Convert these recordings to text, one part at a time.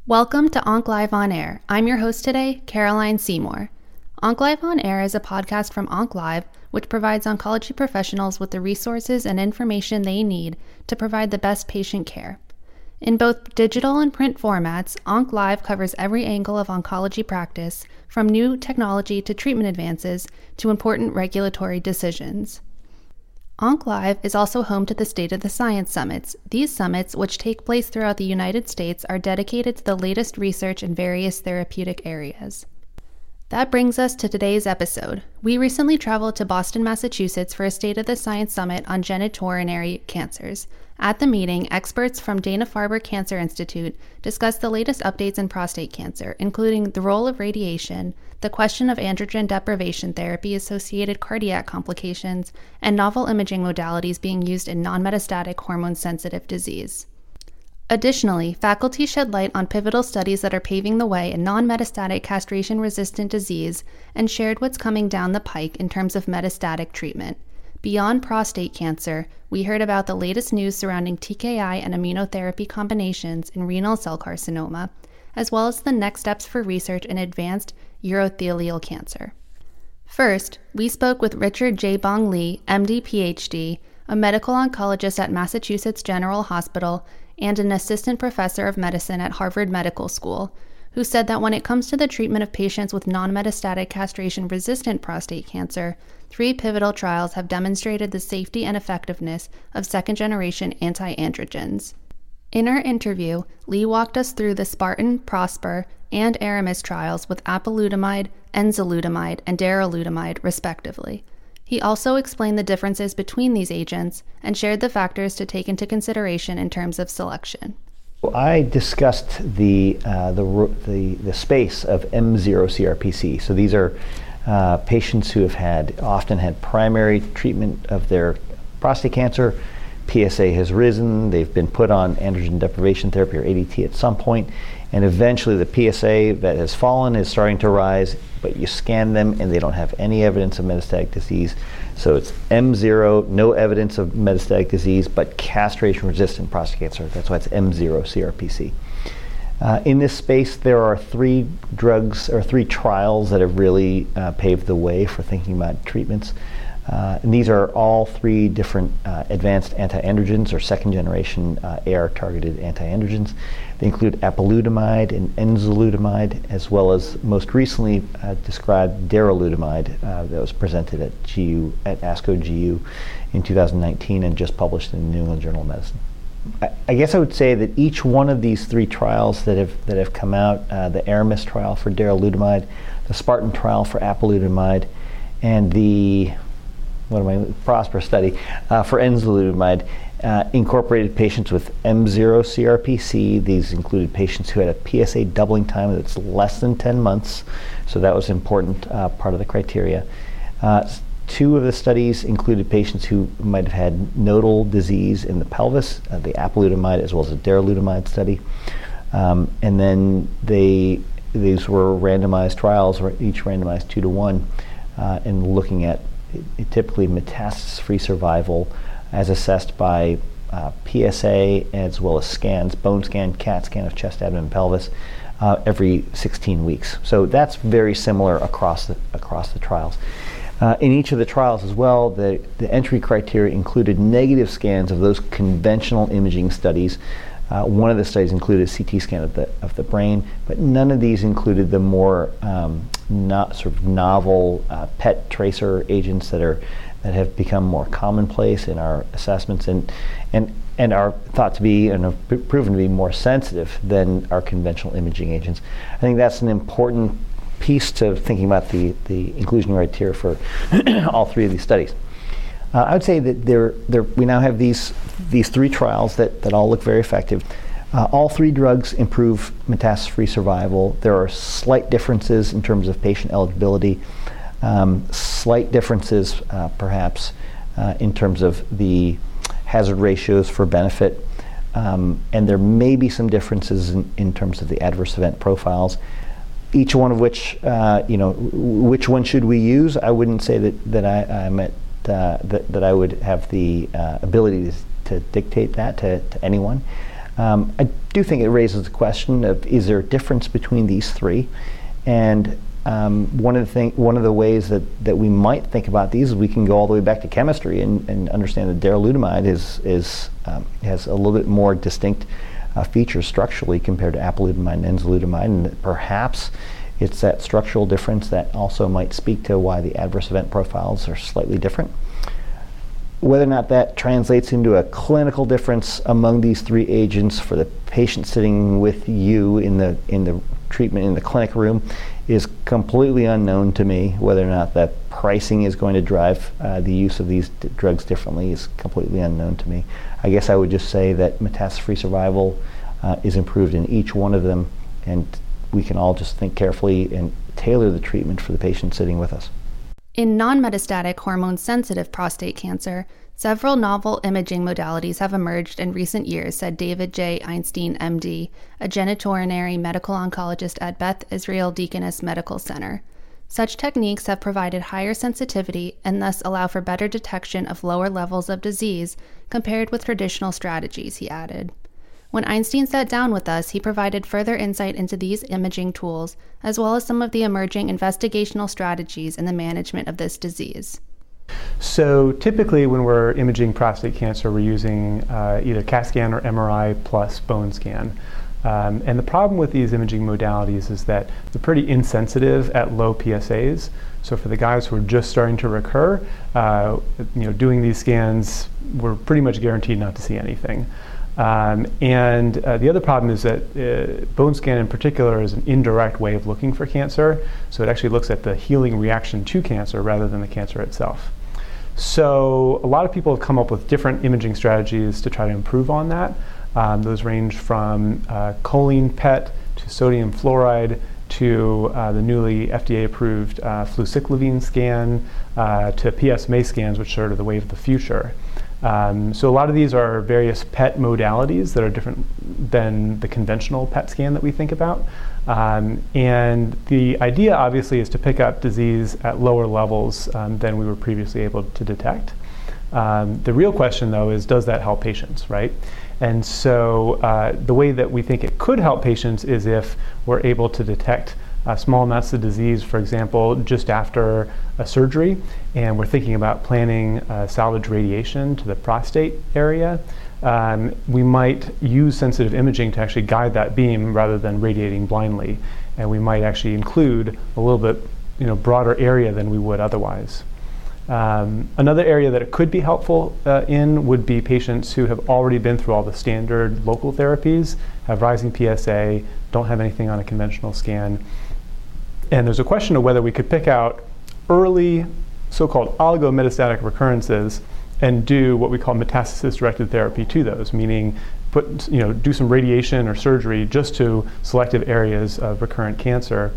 Welcome to Onc Live on Air. I'm your host today, Caroline Seymour. Onc Live on Air is a podcast from Onc Live, which provides oncology professionals with the resources and information they need to provide the best patient care. In both digital and print formats, Onc Live covers every angle of oncology practice, from new technology to treatment advances to important regulatory decisions. Onc Live is also home to the State of the Science Summits. These summits, which take place throughout the United States, are dedicated to the latest research in various therapeutic areas. That brings us to today's episode. We recently traveled to Boston, Massachusetts for a State of the Science Summit on genitourinary cancers. At the meeting, experts from Dana-Farber Cancer Institute discussed the latest updates in prostate cancer, including the role of radiation, the question of androgen deprivation therapy-associated cardiac complications, and novel imaging modalities being used in non-metastatic hormone-sensitive disease. Additionally, faculty shed light on pivotal studies that are paving the way in non-metastatic castration-resistant disease and shared what's coming down the pike in terms of metastatic treatment. Beyond prostate cancer, we heard about the latest news surrounding TKI and immunotherapy combinations in renal cell carcinoma, as well as the next steps for research in advanced urothelial cancer. First, we spoke with Richard J. Bong Lee, MD, PhD, a medical oncologist at Massachusetts General Hospital and an assistant professor of medicine at Harvard Medical School, who said that when it comes to the treatment of patients with non-metastatic castration-resistant prostate cancer, 3 pivotal trials have demonstrated the safety and effectiveness of second-generation anti-androgens. In our interview, Lee walked us through the Spartan, Prosper, and Aramis trials with apalutamide, enzalutamide, and darolutamide, respectively. He also explained the differences between these agents and shared the factors to take into consideration in terms of selection. I discussed the space of M0-CRPC. So these are patients who have often had primary treatment of their prostate cancer. PSA has risen, they've been put on androgen deprivation therapy or ADT at some point, and eventually the PSA that has fallen is starting to rise, but you scan them and they don't have any evidence of metastatic disease. So it's M0, no evidence of metastatic disease, but castration-resistant prostate cancer. That's why it's M0-CRPC. In this space, there are 3 drugs or 3 trials that have really paved the way for thinking about treatments. And these are all 3 different advanced anti-androgens or second-generation AR-targeted anti-androgens. They include apalutamide and enzalutamide, as well as most recently described darolutamide that was presented at ASCO GU in 2019 and just published in the New England Journal of Medicine. I guess I would say that each one of these 3 trials that have come out, the Aramis trial for darolutamide, the Spartan trial for apalutamide, and the Prosper study for enzalutamide, incorporated patients with M0-CRPC. These included patients who had a PSA doubling time that's less than 10 months, so that was an important part of the criteria. 2 of the studies included patients who might have had nodal disease in the pelvis, the apalutamide as well as the darolutamide study. And then these were randomized trials, each randomized 2-to-1, and looking at typically metastasis-free survival as assessed by PSA as well as scans, bone scan, CAT scan of chest, abdomen, pelvis, every 16 weeks. So that's very similar across the trials. In each of the trials as well, the entry criteria included negative scans of those conventional imaging studies. One of the studies included a CT scan of the brain, but none of these included the more not sort of novel PET tracer agents that have become more commonplace in our assessments and are thought to be and have proven to be more sensitive than our conventional imaging agents. I think that's an important piece to thinking about the inclusion criteria for all 3 of these studies. I would say that we now have these 3 trials that all look very effective. All 3 drugs improve metastasis-free survival. There are slight differences in terms of patient eligibility, slight differences perhaps in terms of the hazard ratios for benefit, and there may be some differences in terms of the adverse event profiles. Each one of which, which one should we use? I wouldn't say that I would have the ability to dictate that to anyone. I do think it raises the question of, is there a difference between these three? And one of the ways that we might think about these is we can go all the way back to chemistry and understand that darolutamide has a little bit more distinct features structurally compared to apalutamide and enzalutamide, and that perhaps it's that structural difference that also might speak to why the adverse event profiles are slightly different. Whether or not that translates into a clinical difference among these three agents for the patient sitting with you in the treatment in the clinic room is completely unknown to me. Whether or not that pricing is going to drive the use of these drugs differently is completely unknown to me. I guess I would just say that metastasis-free survival is improved in each one of them, and we can all just think carefully and tailor the treatment for the patient sitting with us. In non-metastatic hormone-sensitive prostate cancer, several novel imaging modalities have emerged in recent years, said David J. Einstein, MD, a genitourinary medical oncologist at Beth Israel Deaconess Medical Center. Such techniques have provided higher sensitivity and thus allow for better detection of lower levels of disease compared with traditional strategies, he added. When Einstein sat down with us, he provided further insight into these imaging tools, as well as some of the emerging investigational strategies in the management of this disease. So typically when we're imaging prostate cancer, we're using either CAT scan or MRI plus bone scan. And the problem with these imaging modalities is that they're pretty insensitive at low PSAs. So for the guys who are just starting to recur, doing these scans, we're pretty much guaranteed not to see anything. And the other problem is that bone scan in particular is an indirect way of looking for cancer. So it actually looks at the healing reaction to cancer rather than the cancer itself. So a lot of people have come up with different imaging strategies to try to improve on that. Those range from choline PET to sodium fluoride to the newly FDA-approved fluciclovine scan to PSMA scans, which are sort of the wave of the future. So a lot of these are various PET modalities that are different than the conventional PET scan that we think about. And the idea obviously is to pick up disease at lower levels than we were previously able to detect. The real question though is, does that help patients, right? And so the way that we think it could help patients is if we're able to detect small amounts of disease, for example, just after a surgery, and we're thinking about planning salvage radiation to the prostate area. We might use sensitive imaging to actually guide that beam rather than radiating blindly, and we might actually include a little bit broader area than we would otherwise. Another area that it could be helpful in would be patients who have already been through all the standard local therapies, have rising PSA, don't have anything on a conventional scan. And there's a question of whether we could pick out early so-called oligometastatic recurrences and do what we call metastasis-directed therapy to those, meaning do some radiation or surgery just to selective areas of recurrent cancer.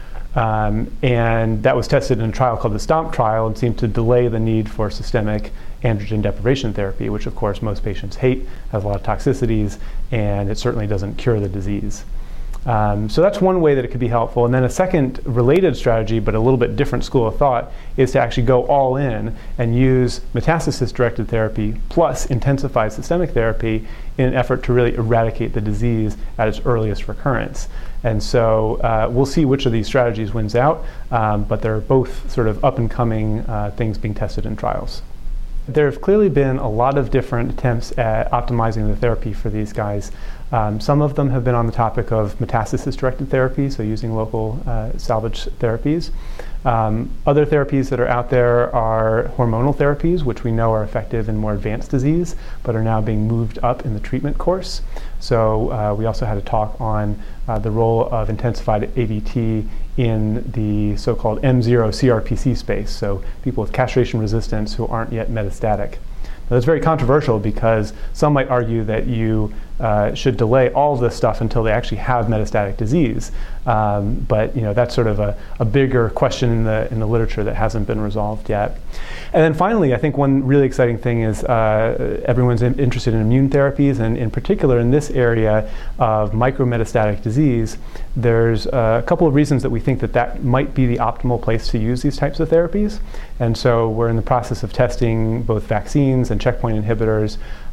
And that was tested in a trial called the STOMP trial and seemed to delay the need for systemic androgen deprivation therapy, which of course most patients hate, has a lot of toxicities, and it certainly doesn't cure the disease. So that's one way that it could be helpful. And then a second related strategy, but a little bit different school of thought, is to actually go all in and use metastasis-directed therapy plus intensified systemic therapy in an effort to really eradicate the disease at its earliest recurrence. And so we'll see which of these strategies wins out, but they're both sort of up-and-coming things being tested in trials. There have clearly been a lot of different attempts at optimizing the therapy for these guys. Some of them have been on the topic of metastasis-directed therapy, so using local salvage therapies. Other therapies that are out there are hormonal therapies, which we know are effective in more advanced disease, but are now being moved up in the treatment course. So we also had a talk on the role of intensified AVT in the so-called M0 CRPC space, so people with castration resistance who aren't yet metastatic. Now, that's very controversial because some might argue that you should delay all of this stuff until they actually have metastatic disease. But that's sort of a bigger question in the literature that hasn't been resolved yet. And then finally, I think one really exciting thing is everyone's interested in immune therapies, and in particular in this area of micrometastatic disease, there's a couple of reasons that we think that might be the optimal place to use these types of therapies. And so we're in the process of testing both vaccines and checkpoint inhibitors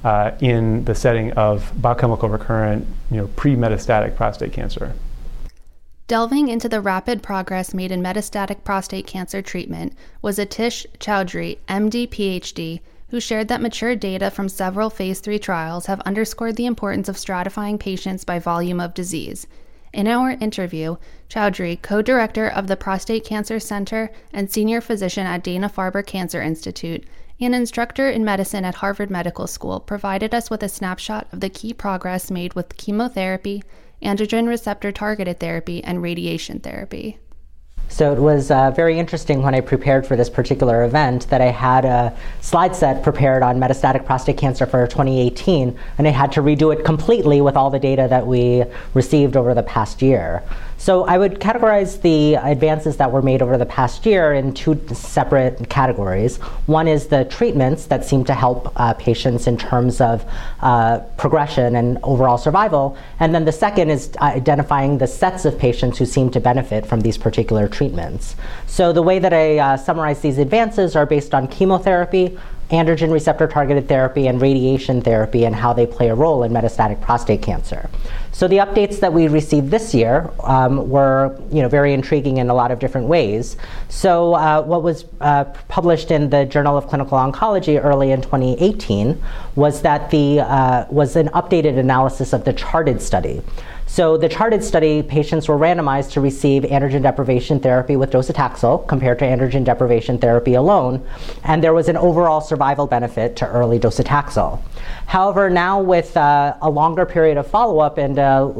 in the setting of biochemical recurrent, pre-metastatic prostate cancer. Delving into the rapid progress made in metastatic prostate cancer treatment was Atish Chowdhury, MD, PhD, who shared that mature data from several phase 3 trials have underscored the importance of stratifying patients by volume of disease. In our interview, Chowdhury, co-director of the Prostate Cancer Center and senior physician at Dana-Farber Cancer Institute, and instructor in medicine at Harvard Medical School, provided us with a snapshot of the key progress made with chemotherapy, androgen receptor targeted therapy, and radiation therapy. So it was very interesting when I prepared for this particular event that I had a slide set prepared on metastatic prostate cancer for 2018, and I had to redo it completely with all the data that we received over the past year. So I would categorize the advances that were made over the past year in two separate categories. One is the treatments that seem to help patients in terms of progression and overall survival. And then the second is identifying the sets of patients who seem to benefit from these particular treatments. So the way that I summarize these advances are based on chemotherapy, androgen receptor targeted therapy, and radiation therapy, and how they play a role in metastatic prostate cancer. So the updates that we received this year were very intriguing in a lot of different ways. So what was published in the Journal of Clinical Oncology early in 2018 was that was an updated analysis of the CHARTED study. So the CHARTED study, patients were randomized to receive androgen deprivation therapy with docetaxel compared to androgen deprivation therapy alone, and there was an overall survival benefit to early docetaxel. However, now with a longer period of follow-up and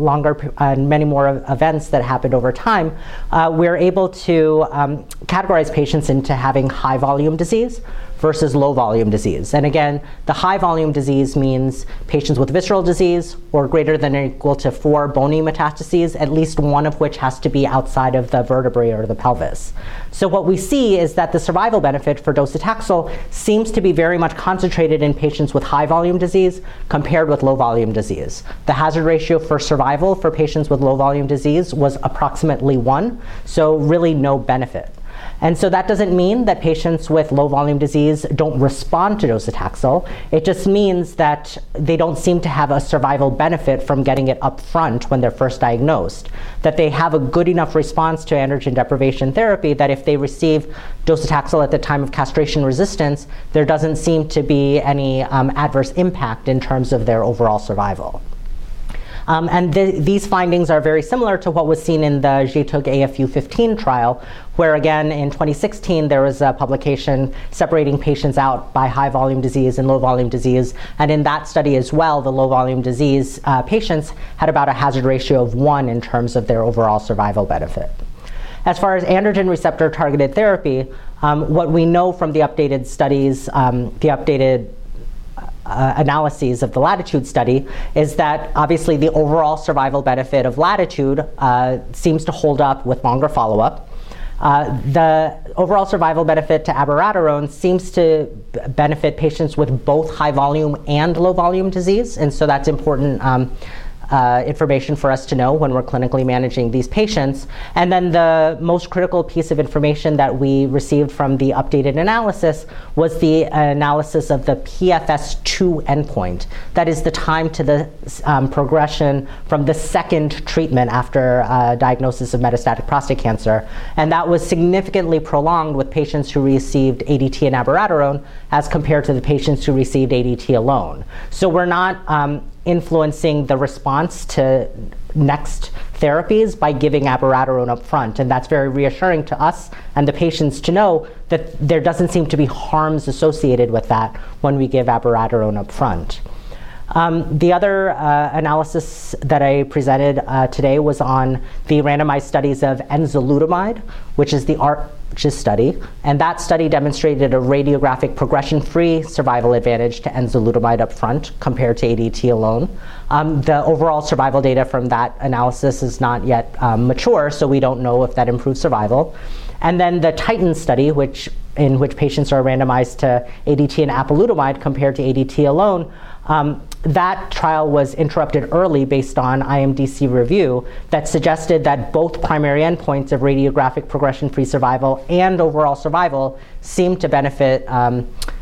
many more events that happened over time, we're able to categorize patients into having high volume disease versus low volume disease. And again, the high volume disease means patients with visceral disease or greater than or equal to 4 bony metastases, at least one of which has to be outside of the vertebrae or the pelvis. So what we see is that the survival benefit for docetaxel seems to be very much concentrated in patients with high volume disease compared with low volume disease. The hazard ratio for survival for patients with low volume disease was approximately 1, so really no benefit. And so that doesn't mean that patients with low volume disease don't respond to docetaxel. It just means that they don't seem to have a survival benefit from getting it up front when they're first diagnosed. That they have a good enough response to androgen deprivation therapy that if they receive docetaxel at the time of castration resistance, there doesn't seem to be any adverse impact in terms of their overall survival. And these findings are very similar to what was seen in the GTUG AFU15 trial, where again in 2016 there was a publication separating patients out by high volume disease and low volume disease. And in that study as well, the low volume disease patients had about a hazard ratio of 1 in terms of their overall survival benefit. As far as androgen receptor targeted therapy, what we know from the updated studies, analyses of the LATITUDE study is that obviously the overall survival benefit of LATITUDE seems to hold up with longer follow-up. The overall survival benefit to abiraterone seems to benefit patients with both high volume and low volume disease, and so that's important information for us to know when we're clinically managing these patients. And then the most critical piece of information that we received from the updated analysis was the analysis of the PFS2 endpoint. That is the time to the progression from the second treatment after diagnosis of metastatic prostate cancer. And that was significantly prolonged with patients who received ADT and abiraterone as compared to the patients who received ADT alone. So we're not influencing the response to next therapies by giving abiraterone up front. And that's very reassuring to us and the patients to know that there doesn't seem to be harms associated with that when we give abiraterone up front. The other analysis that I presented today was on the randomized studies of enzalutamide, which is the ARCHES study, and that study demonstrated a radiographic progression-free survival advantage to enzalutamide up front compared to ADT alone. The overall survival data from that analysis is not yet mature, so we don't know if that improves survival. And then the TITAN study, in which patients are randomized to ADT and apalutamide compared to ADT alone, that trial was interrupted early based on IMDC review that suggested that both primary endpoints of radiographic progression-free survival and overall survival seemed to benefit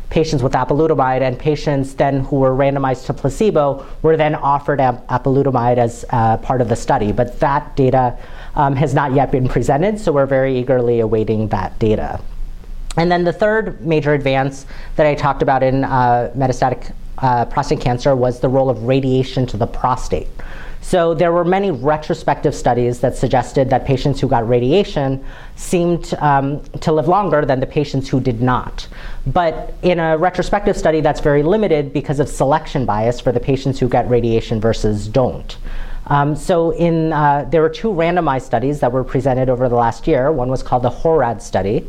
patients with apalutamide, and patients then who were randomized to placebo were then offered apalutamide as part of the study. But that data has not yet been presented, so we're very eagerly awaiting that data. And then the third major advance that I talked about in metastatic prostate cancer was the role of radiation to the prostate. So there were many retrospective studies that suggested that patients who got radiation seemed to live longer than the patients who did not. But in a retrospective study, that's very limited because of selection bias for the patients who get radiation versus don't. There were two randomized studies that were presented over the last year. One was called the HORAD study,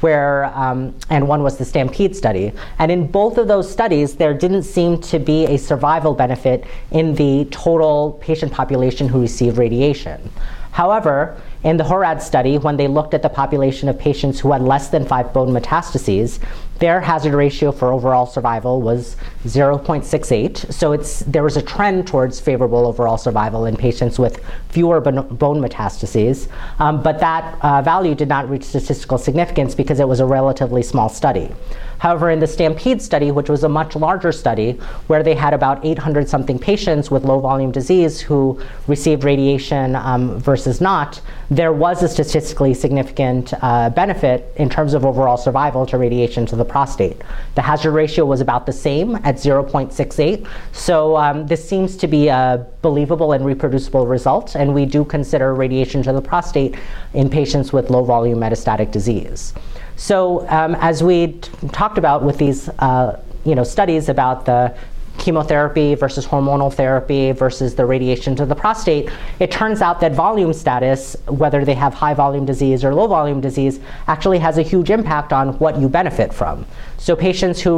and one was the STAMPEDE study. And in both of those studies, there didn't seem to be a survival benefit in the total patient population who received radiation. However, in the HORAD study, when they looked at the population of patients who had less than 5 bone metastases, their hazard ratio for overall survival was 0.68. So there was a trend towards favorable overall survival in patients with fewer bone metastases. But that value did not reach statistical significance because it was a relatively small study. However, in the STAMPEDE study, which was a much larger study, where they had about 800-something patients with low-volume disease who received radiation versus not, there was a statistically significant benefit in terms of overall survival to radiation to the prostate. The hazard ratio was about the same at 0.68. So this seems to be a believable and reproducible result, and we do consider radiation to the prostate in patients with low-volume metastatic disease. So as we talked about with these studies about the chemotherapy versus hormonal therapy versus the radiation to the prostate, it turns out that volume status, whether they have high volume disease or low volume disease, actually has a huge impact on what you benefit from. So patients who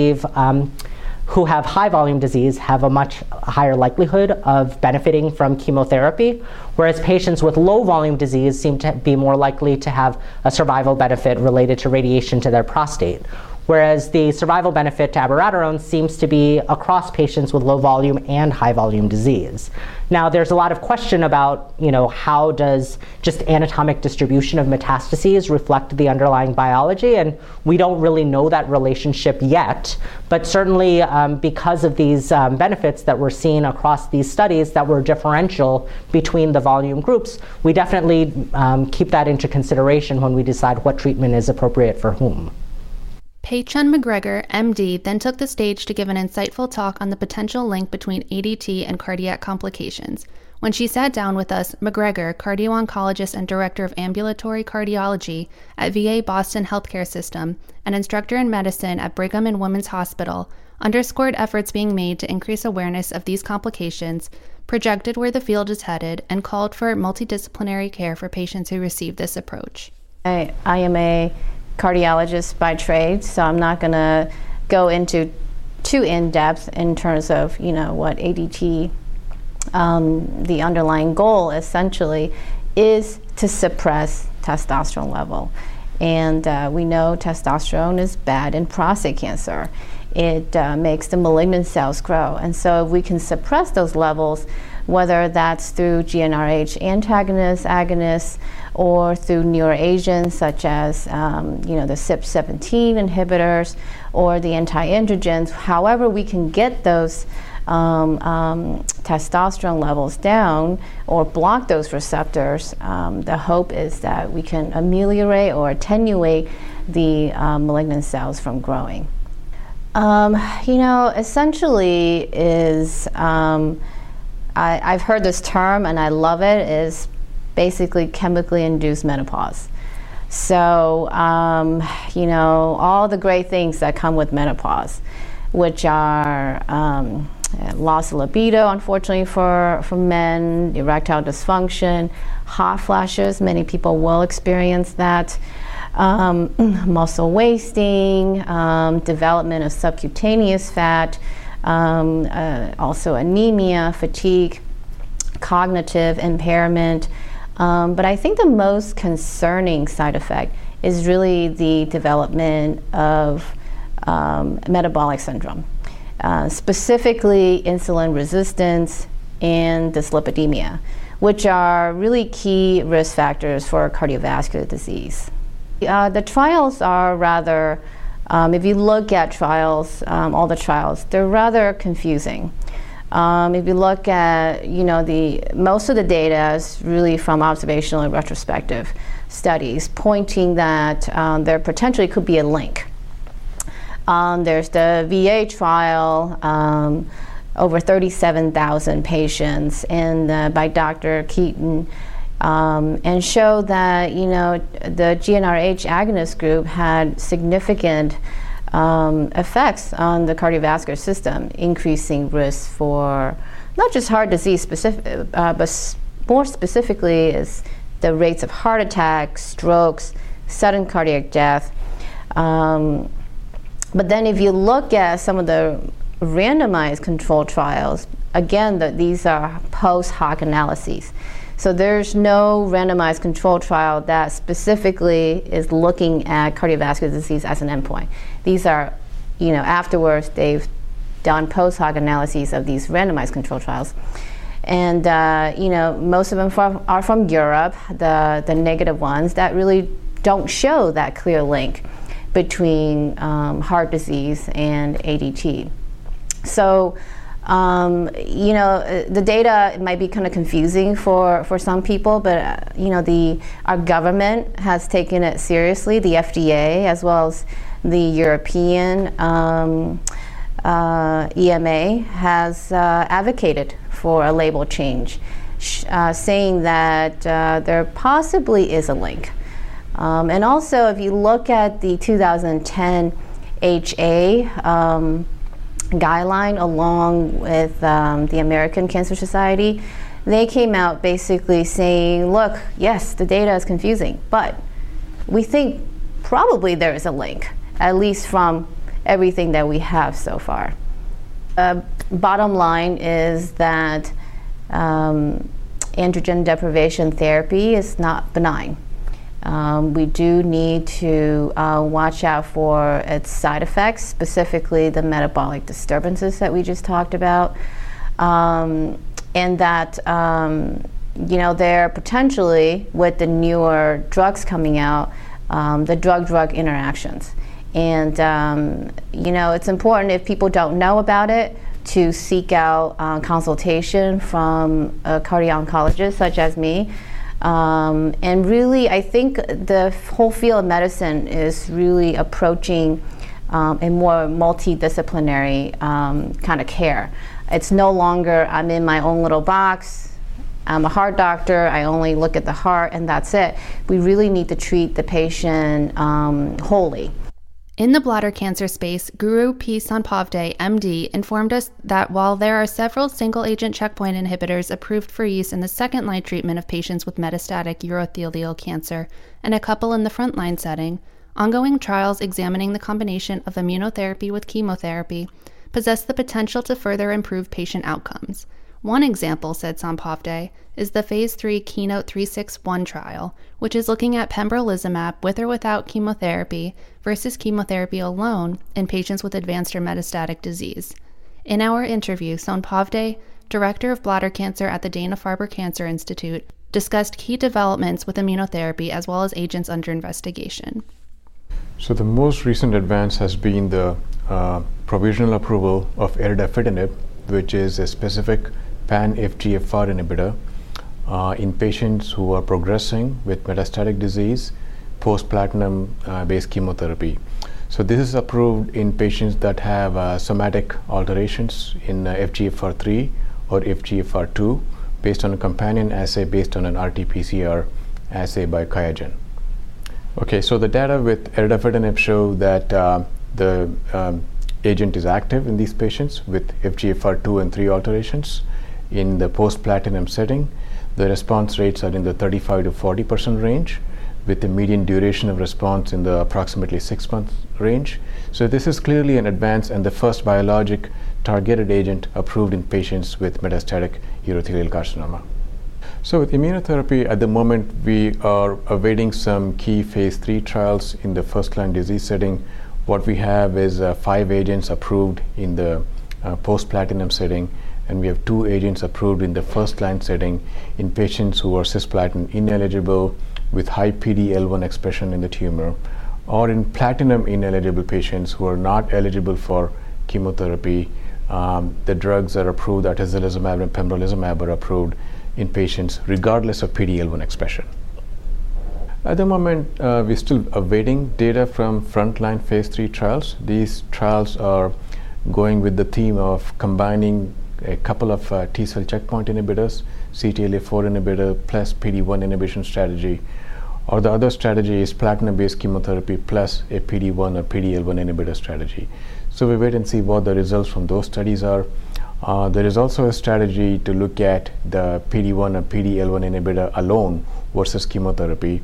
who have high volume disease have a much higher likelihood of benefiting from chemotherapy, whereas patients with low volume disease seem to be more likely to have a survival benefit related to radiation to their prostate. Whereas the survival benefit to abiraterone seems to be across patients with low volume and high volume disease. Now, there's a lot of question about, how does just anatomic distribution of metastases reflect the underlying biology, and we don't really know that relationship yet. But certainly, because of these benefits that we're seeing across these studies that were differential between the volume groups, we definitely keep that into consideration when we decide what treatment is appropriate for whom. Pei-Chun McGregor, MD, then took the stage to give an insightful talk on the potential link between ADT and cardiac complications. When she sat down with us, McGregor, cardio-oncologist and director of ambulatory cardiology at VA Boston Healthcare System and instructor in medicine at Brigham and Women's Hospital, underscored efforts being made to increase awareness of these complications, projected where the field is headed, and called for multidisciplinary care for patients who receive this approach. I am a cardiologist by trade, so I'm not going to go into too in-depth in terms of what ADT, the underlying goal essentially is to suppress testosterone level. And we know testosterone is bad in prostate cancer. It makes the malignant cells grow, and so if we can suppress those levels, whether that's through GnRH antagonists, agonists, or through neuroagents such as the CYP17 inhibitors or the anti-androgens, however we can get those testosterone levels down or block those receptors, the hope is that we can ameliorate or attenuate the malignant cells from growing. Essentially is, I've heard this term and I love it, is basically chemically induced menopause. So, all the great things that come with menopause, which are loss of libido, unfortunately for men, erectile dysfunction, hot flashes, many people will experience that, muscle wasting, development of subcutaneous fat, also anemia, fatigue, cognitive impairment. But I think the most concerning side effect is really the development of metabolic syndrome, specifically insulin resistance and dyslipidemia, which are really key risk factors for cardiovascular disease. The trials are rather If you look at trials, all the trials, they're rather confusing. If you look at, most of the data is really from observational and retrospective studies, pointing that there potentially could be a link. There's the VA trial, over 37,000 patients, and by Dr. Keaton, and showed that the GnRH agonist group had significant effects on the cardiovascular system, increasing risk for not just heart disease specific, but more specifically is the rates of heart attacks, strokes, sudden cardiac death. But then if you look at some of the randomized controlled trials, again, these are post hoc analyses. So there's no randomized controlled trial that specifically is looking at cardiovascular disease as an endpoint. These are, afterwards they've done post hoc analyses of these randomized controlled trials. And, most of them are from Europe, the negative ones that really don't show that clear link between heart disease and ADT. So, the data might be kind of confusing for some people, but our government has taken it seriously. The FDA, as well as the European EMA, has advocated for a label change, saying that there possibly is a link. And also, if you look at the 2010 HA guideline along with the American Cancer Society, they came out basically saying, look, yes, the data is confusing, but we think probably there is a link, at least from everything that we have so far. Bottom line is that androgen deprivation therapy is not benign. We do need to watch out for its side effects, specifically the metabolic disturbances that we just talked about, and that there potentially, with the newer drugs coming out, the drug-drug interactions. And it's important, if people don't know about it, to seek out consultation from a cardio-oncologist such as me. And really, I think the whole field of medicine is really approaching a more multidisciplinary kind of care. It's no longer, I'm in my own little box, I'm a heart doctor, I only look at the heart and that's it. We really need to treat the patient wholly. In the bladder cancer space, Guru P. Sandpavde, MD, informed us that while there are several single-agent checkpoint inhibitors approved for use in the second-line treatment of patients with metastatic urothelial cancer and a couple in the front-line setting, ongoing trials examining the combination of immunotherapy with chemotherapy possess the potential to further improve patient outcomes. One example, said Sandpavde, is the Phase 3 Keynote 361 trial, which is looking at pembrolizumab with or without chemotherapy versus chemotherapy alone in patients with advanced or metastatic disease. In our interview, Sandpavde, director of bladder cancer at the Dana-Farber Cancer Institute, discussed key developments with immunotherapy as well as agents under investigation. So the most recent advance has been the provisional approval of erdafitinib, which is a specific pan-FGFR inhibitor in patients who are progressing with metastatic disease post-platinum based chemotherapy. So this is approved in patients that have somatic alterations in FGFR3 or FGFR2 based on a companion assay based on an RT-PCR assay by QIAGEN. Okay, so the data with erdafitinib show that the agent is active in these patients with FGFR2 and 3 alterations in the post-platinum setting. The response rates are in the 35 to 40% range, with the median duration of response in the approximately 6-month range. So this is clearly an advance and the first biologic targeted agent approved in patients with metastatic urothelial carcinoma. So with immunotherapy, at the moment we are awaiting some key phase 3 trials in the first-line disease setting. What we have is 5 agents approved in the post-platinum setting, and we have 2 agents approved in the first-line setting in patients who are cisplatin ineligible with high PD-L1 expression in the tumor, or in platinum ineligible patients who are not eligible for chemotherapy. The drugs are approved, atezolizumab and pembrolizumab are approved in patients regardless of PD-L1 expression. At the moment, we're still awaiting data from frontline phase 3 trials. These trials are going with the theme of combining a couple of T-cell checkpoint inhibitors, CTLA-4 inhibitor plus PD-1 inhibition strategy, or the other strategy is platinum-based chemotherapy plus a PD-1 or PD-L1 inhibitor strategy. So we wait and see what the results from those studies are. There is also a strategy to look at the PD-1 or PD-L1 inhibitor alone versus chemotherapy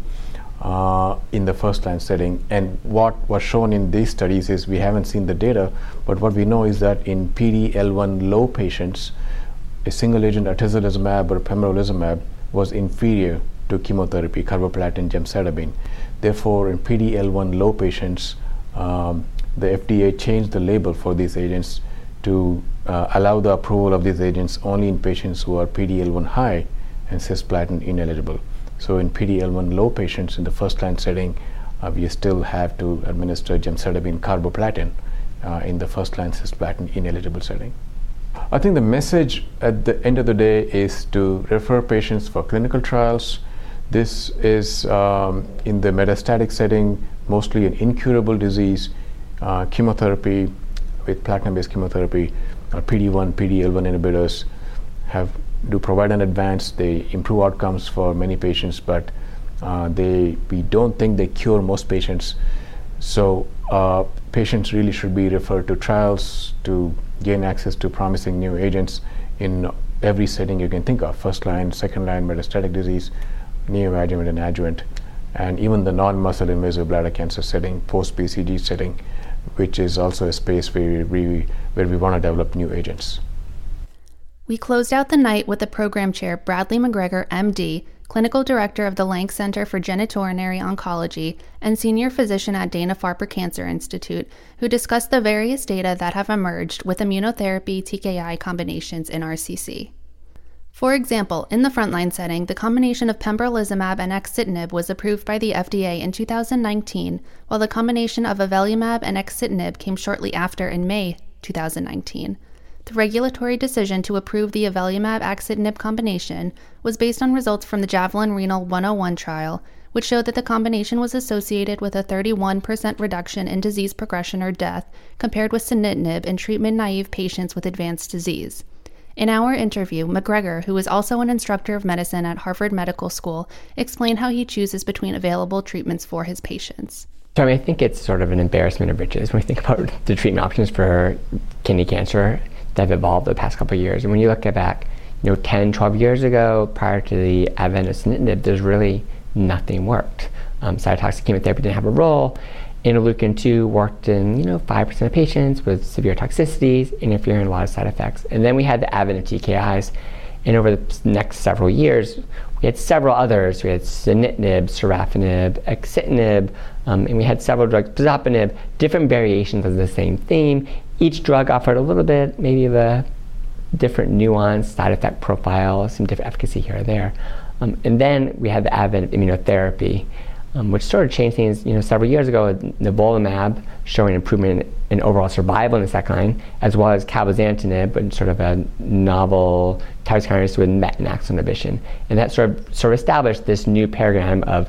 in the first-line setting. And what was shown in these studies is we haven't seen the data, but what we know is that in PD-L1 low patients, a single-agent atezolizumab or pembrolizumab was inferior to chemotherapy, carboplatin, gemcitabine. Therefore, in PD-L1 low patients, the FDA changed the label for these agents to allow the approval of these agents only in patients who are PD-L1 high and cisplatin ineligible. So in PD-L1 low patients in the first-line setting, we still have to administer gemcitabine carboplatin in the first-line cisplatin ineligible setting. I think the message at the end of the day is to refer patients for clinical trials. This is in the metastatic setting, mostly an incurable disease. Chemotherapy with platinum-based chemotherapy or PD-1, PD-L1 inhibitors do provide an advance. They improve outcomes for many patients, but we don't think they cure most patients. So patients really should be referred to trials to gain access to promising new agents in every setting you can think of: first line, second line metastatic disease, neoadjuvant and adjuvant, and even the non-muscle invasive bladder cancer setting, post-BCG setting, which is also a space where we want to develop new agents. We closed out the night with the program chair, Bradley McGregor, MD, Clinical Director of the Lank Center for Genitourinary Oncology and Senior Physician at Dana-Farber Cancer Institute, who discussed the various data that have emerged with immunotherapy TKI combinations in RCC. For example, in the frontline setting, the combination of pembrolizumab and axitinib was approved by the FDA in 2019, while the combination of avelumab and axitinib came shortly after in May 2019. The regulatory decision to approve the avelumab-axitinib combination was based on results from the Javelin Renal 101 trial, which showed that the combination was associated with a 31% reduction in disease progression or death compared with sunitinib in treatment-naive patients with advanced disease. In our interview, McGregor, who is also an instructor of medicine at Harvard Medical School, explained how he chooses between available treatments for his patients. So I think it's sort of an embarrassment of riches when we think about the treatment options for kidney cancer that have evolved the past couple of years. And when you look back, 10, 12 years ago, prior to the advent of sunitinib, there's really nothing worked. Cytotoxic chemotherapy didn't have a role. Interleukin-2 worked in 5% of patients with severe toxicities, interfering in a lot of side effects. And then we had the advent of TKIs. And over the next several years, we had several others. We had sunitinib, sorafenib, axitinib, and we had several drugs, pazopanib, different variations of the same theme. Each drug offered a little bit, maybe of a different nuanced side effect profile, some different efficacy here or there. And then we had the advent of immunotherapy, which sort of changed things. Several years ago, nivolumab showing improvement in overall survival in the second line, as well as cabozantinib, and sort of a novel tyrosine kinase with MET and AXL inhibition. And that sort of established this new paradigm of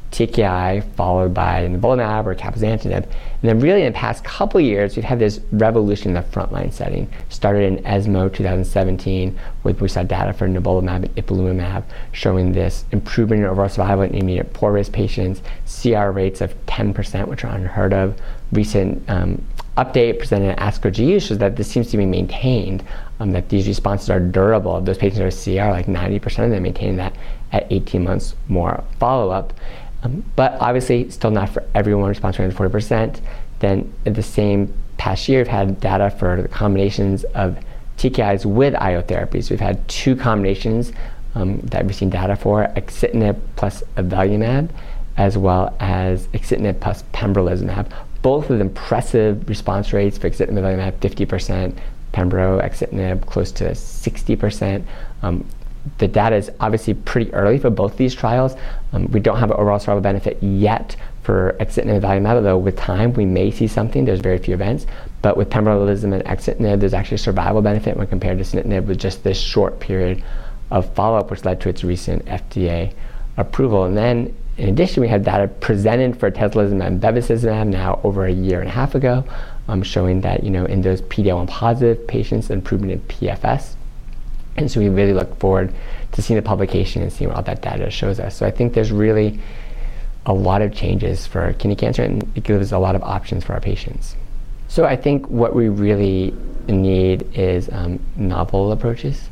TKI followed by nivolumab or cabozantinib. And then really in the past couple of years, we've had this revolution in the frontline setting. Started in ESMO 2017, with we saw data for nivolumab and ipilimumab showing this improvement in overall survival in intermediate poor risk patients, CR rates of 10%, which are unheard of. Recent update presented at ASCO GU shows that this seems to be maintained, that these responses are durable. Those patients are CR, like 90% of them maintain that at 18 months more follow-up. But obviously, still not for everyone, response rate is 40%. Then at the same past year, we've had data for the combinations of TKIs with IO therapies. We've had 2 combinations that we've seen data for, axitinib plus avelumab, as well as axitinib plus pembrolizumab. Both with impressive response rates for axitinib and avelumab, 50%, pembro, axitinib, close to 60%. The data is obviously pretty early for both these trials. We don't have an overall survival benefit yet For axitinib and avelumab, though, with time, we may see something. There's very few events. But with pembrolizumab and axitinib, there's actually a survival benefit when compared to sunitinib with just this short period of follow-up, which led to its recent FDA approval. And then, in addition, we had data presented for atezolizumab and bevacizumab now over a year and a half ago, showing that, in those PD-L1 positive patients, improvement in PFS. And so we really look forward to seeing the publication and seeing what all that data shows us. So I think there's really a lot of changes for kidney cancer, and it gives a lot of options for our patients. So I think what we really need is novel approaches.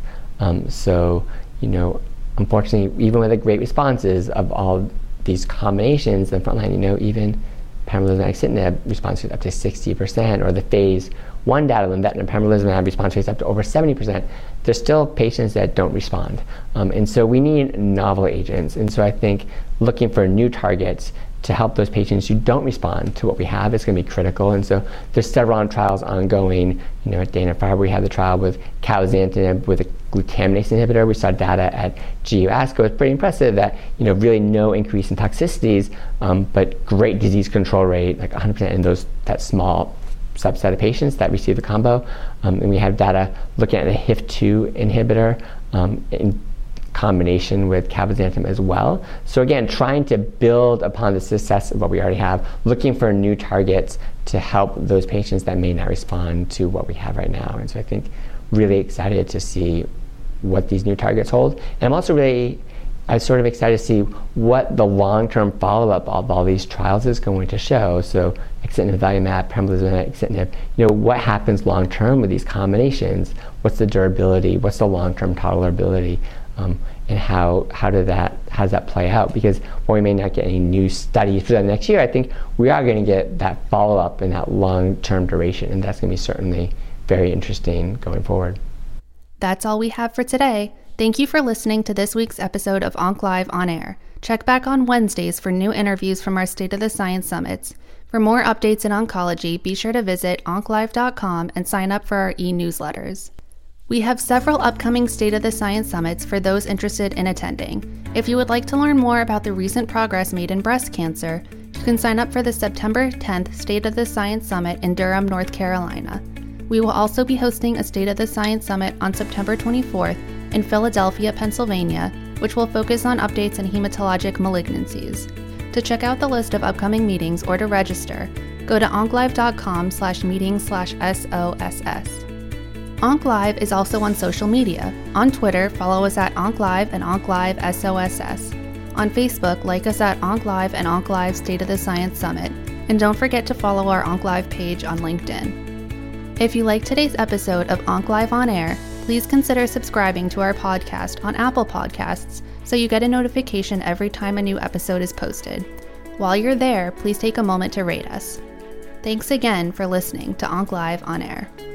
Unfortunately, even with the great responses of all these combinations in frontline, even pembrolizumab and axitinib response rate up to 60%, or the phase 1 data, lenvatinib pembrolizumab response rates up to over 70%, there's still patients that don't respond. And so we need novel agents. And so I think looking for new targets to help those patients who don't respond to what we have is going to be critical. And so there's several trials ongoing. At Dana-Farber, we had the trial with cabozantinib with a glutaminase inhibitor. We saw data at GU ASCO. It's pretty impressive that, really no increase in toxicities, but great disease control rate, like 100% in that small subset of patients that receive the combo. And we have data looking at a HIF-2 inhibitor in combination with cabozantinib as well. So again, trying to build upon the success of what we already have, looking for new targets to help those patients that may not respond to what we have right now. And so I think really excited to see what these new targets hold. And I'm also I'm sort of excited to see what the long-term follow-up of all these trials is going to show. So axitinib, avelumab, pembrolizumab, axitinib, what happens long-term with these combinations? What's the durability? What's the long-term tolerability? And how does that play out? Because while we may not get any new studies for the next year, I think we are going to get that follow-up and that long-term duration, and that's going to be certainly very interesting going forward. That's all we have for today. Thank you for listening to this week's episode of OncLive On Air. Check back on Wednesdays for new interviews from our State of the Science Summits. For more updates in oncology, be sure to visit onclive.com and sign up for our e-newsletters. We have several upcoming State of the Science Summits for those interested in attending. If you would like to learn more about the recent progress made in breast cancer, you can sign up for the September 10th State of the Science Summit in Durham, North Carolina. We will also be hosting a State of the Science Summit on September 24th in Philadelphia, Pennsylvania, which will focus on updates in hematologic malignancies. To check out the list of upcoming meetings or to register, go to onclive.com/meetings/SOSS. OncLive is also on social media. On Twitter, follow us at OncLive and OncLiveSOSS. On Facebook, like us at OncLive and OncLive State of the Science Summit. And don't forget to follow our OncLive page on LinkedIn. If you like today's episode of OncLive On Air, please consider subscribing to our podcast on Apple Podcasts so you get a notification every time a new episode is posted. While you're there, please take a moment to rate us. Thanks again for listening to OncLive On Air.